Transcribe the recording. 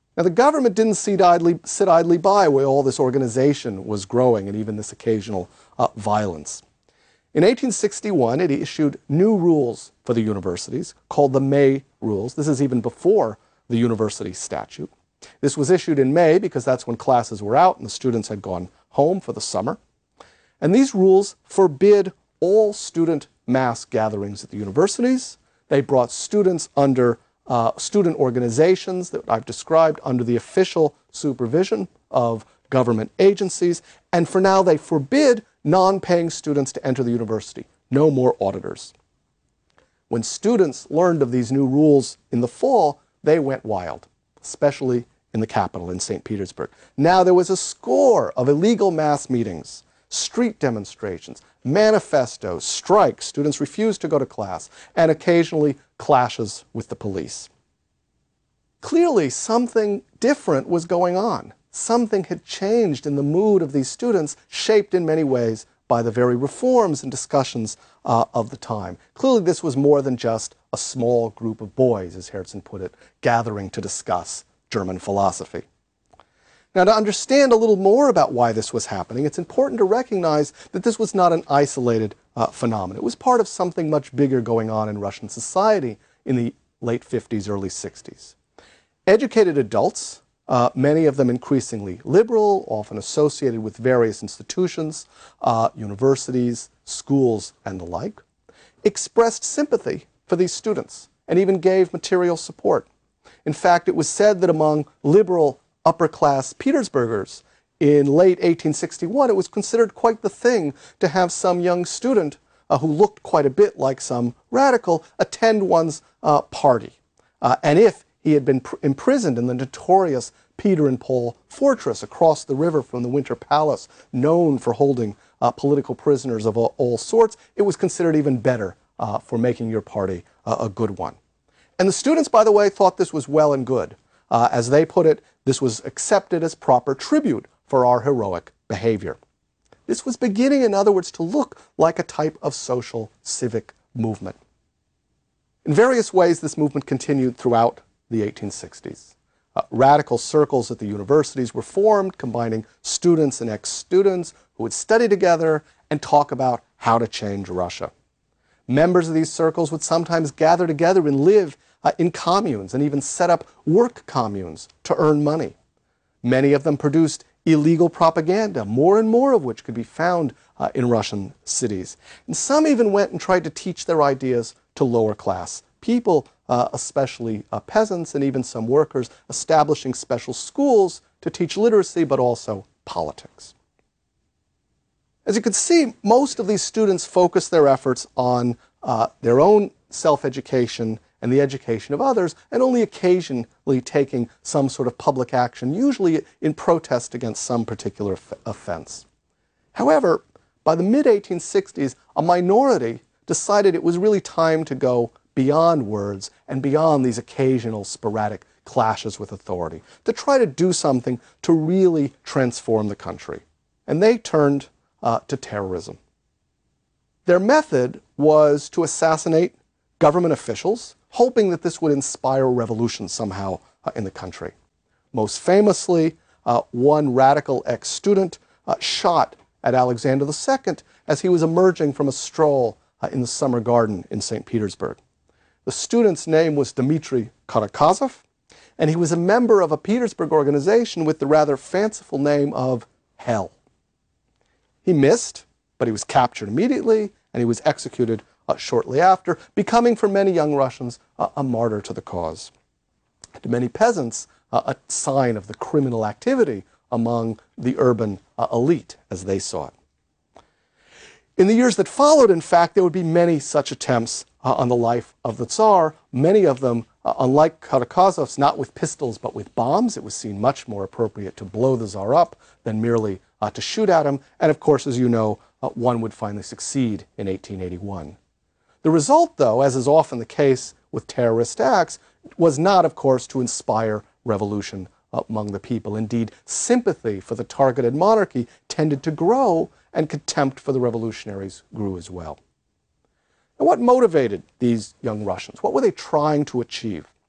Now, the government didn't sit idly by while all this organization was growing and even this occasional violence. In 1861, it issued new rules for the universities called the May Rules. This is even before the university statute. This was issued in May because that's when classes were out and the students had gone home for the summer. And these rules forbid all student mass gatherings at the universities. They brought students under student organizations that I've described under the official supervision of government agencies. And for now, they forbid non-paying students to enter the university. No more auditors. When students learned of these new rules in the fall, they went wild, especially in the capital, in St. Petersburg. Now there was a score of illegal mass meetings, street demonstrations, manifestos, strikes, students refused to go to class, and occasionally clashes with the police. Clearly, something different was going on. Something had changed in the mood of these students, shaped in many ways by the very reforms and discussions of the time. Clearly, this was more than just a small group of boys, as Herzen put it, gathering to discuss German philosophy. Now, to understand a little more about why this was happening, it's important to recognize that this was not an isolated phenomenon. It was part of something much bigger going on in Russian society in the late 50s, early 60s. Educated adults, many of them increasingly liberal, often associated with various institutions, universities, schools, and the like, expressed sympathy for these students and even gave material support. In fact, it was said that among liberal upper-class Petersburgers in late 1861, it was considered quite the thing to have some young student who looked quite a bit like some radical attend one's party. And if he had been imprisoned in the notorious Peter and Paul fortress across the river from the Winter Palace, known for holding political prisoners of all sorts, it was considered even better for making your party a good one. And the students, by the way, thought this was well and good. As they put it, this was accepted as proper tribute for our heroic behavior. This was beginning, in other words, to look like a type of social civic movement. In various ways, this movement continued throughout the 1860s. Radical circles at the universities were formed, combining students and ex-students who would study together and talk about how to change Russia. Members of these circles would sometimes gather together and live in communes and even set up work communes to earn money. Many of them produced illegal propaganda, more and more of which could be found in Russian cities. And some even went and tried to teach their ideas to lower class people, especially peasants and even some workers, establishing special schools to teach literacy but also politics. As you can see, most of these students focused their efforts on their own self-education and the education of others, and only occasionally taking some sort of public action, usually in protest against some particular offense. However, by the mid-1860s, a minority decided it was really time to go beyond words and beyond these occasional sporadic clashes with authority, to try to do something to really transform the country. And they turned to terrorism. Their method was to assassinate government officials, hoping that this would inspire a revolution somehow in the country. Most famously, one radical ex-student shot at Alexander II as he was emerging from a stroll in the summer garden in St. Petersburg. The student's name was Dmitry Karakazov, and he was a member of a Petersburg organization with the rather fanciful name of Hell. He missed, but he was captured immediately, and he was executed shortly after, becoming for many young Russians a martyr to the cause. To many peasants, a sign of the criminal activity among the urban elite, as they saw it. In the years that followed, in fact, there would be many such attempts on the life of the Tsar, many of them, unlike Karakazov's, not with pistols but with bombs. It was seen much more appropriate to blow the Tsar up than merely to shoot at him. And of course, as you know, one would finally succeed in 1881. The result, though, as is often the case with terrorist acts, was not, of course, to inspire revolution among the people. Indeed, sympathy for the targeted monarchy tended to grow, and contempt for the revolutionaries grew as well. And what motivated these young Russians? What were they trying to achieve?